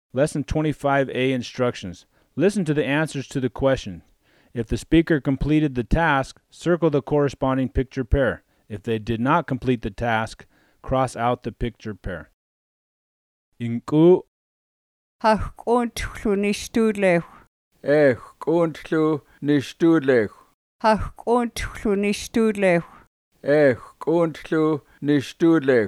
Lesson 25A instructions. Listen to the answers to the question. If the speaker completed the task, circle the corresponding picture pair. If they did not complete the task, cross out the picture pair. Inqu Haqquntlu nixtuleu. Q'untlu nixtuleu. Haqquntlu nixtuleu. Q'untlu nixtuleu.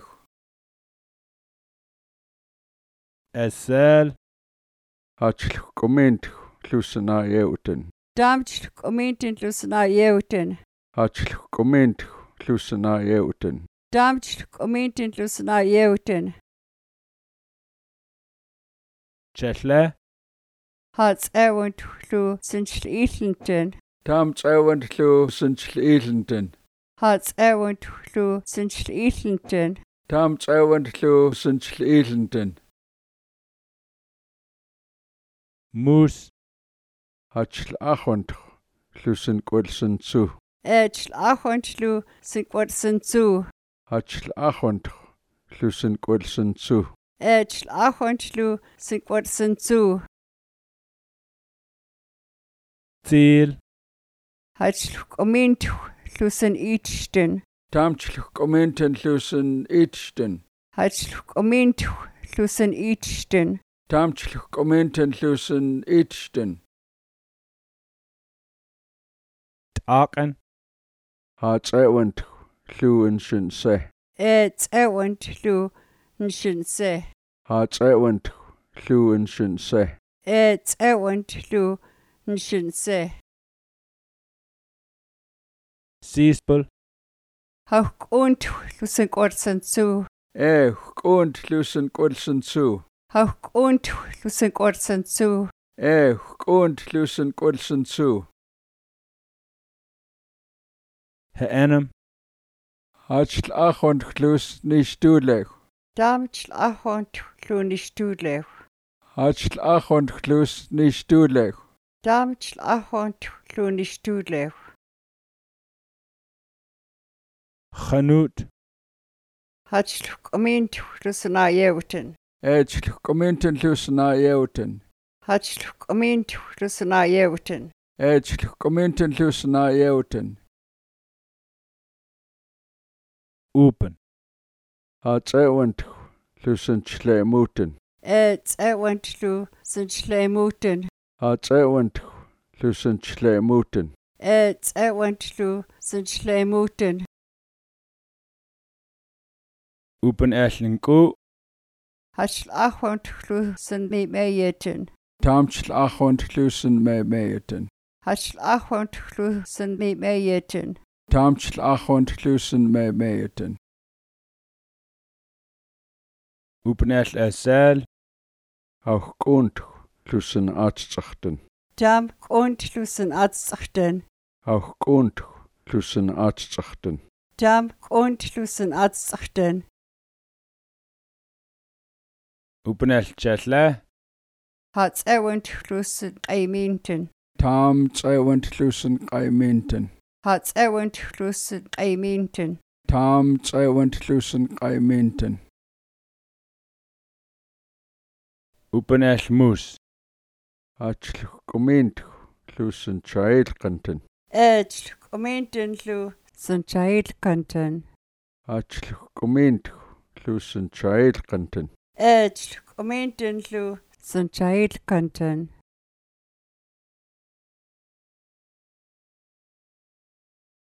Esel Hachlu q'umintlu tlusanayeuten. Damtlu q'umintin tlusanayeuten. Hachlu q'umintlu tlusanayeuten. Damtlu q'umintin tlusanayeuten. Cheltle Hatzewuntlu sinchliilenten. Tamts'ewuntlu sinchliilenten. Hatzewuntlu sinchliilenten. Tamts'ewuntlu sinchliilenten. Moose Hachlu achuntlu tlusinquilsintsu. Echlachuntlu sinquatsinsu. Hachlu achuntlu tlusinquilsintsu. Echlachuntlu sinquatsinsu. Ziel Hachlu q'umintu tlusin ichten. Tamchlu q'uminten tlusin ichten. Hachlu q'umintu tlusin ichten. Tamchlu q'uminten tlusin ichten. T'aqan Hatz'ewuntlu tluinshinse. Ecewuntlu nshinse. Hatz'ewuntlu tluinshinse. Ecewuntlu nshinse. Sispel Haqquntlu sinquatsinsu. Q'untlu sinquilsintsu. Haqquntlu sinquatsinsu. Q'untlu sinquilsintsu. Ha'enam Hachlu achuntlu nixtuleu. Damtlachuntlu nixtuleu. Hachlu achuntlu nixtuleu. Damtlachuntlu nixtuleu. Chanut Hachlu q'umintu tlusanayeuten. Echlu q'uminten tlusanayeuten. Hachlu q'umintu tlusanayeuten. Echlu q'uminten tlusanayeuten. Upen Hatz'ewuntlu tlusinchleimuten. Ecewuntlu sinchleimuten. Hatz'ewuntlu tlusinchleimuten. Ecewuntlu sinchleimuten. Upen Ashlinku Hachlachuntlu sinmimeyeten. Tamchlu achuntlu sinmemeyeten. Hachlachuntlu sinmimeyeten. Tamchlu achuntlu sinmemeyeten. Upen Ashl Esel Auch q'untlu tlusin atz'achten. Dam q'untlu sinatz'achten. Auch q'untlu tlusin atz'achten. Dam q'untlu sinatz'achten. Upen Ashl Cheltle Hatzewuntlu sinqayminten. Tamts'ewuntlu sinqayminten. Hatzewuntlu sinqayminten. Tamts'ewuntlu sinqayminten. Upen Ashl Moose Hachlu q'umintu tlusinchailqanten. Echlu q'umintinlu sinchailqanten. Hachlu q'umintu tlusinchailqanten. Echlu q'umintinlu sinchailqanten.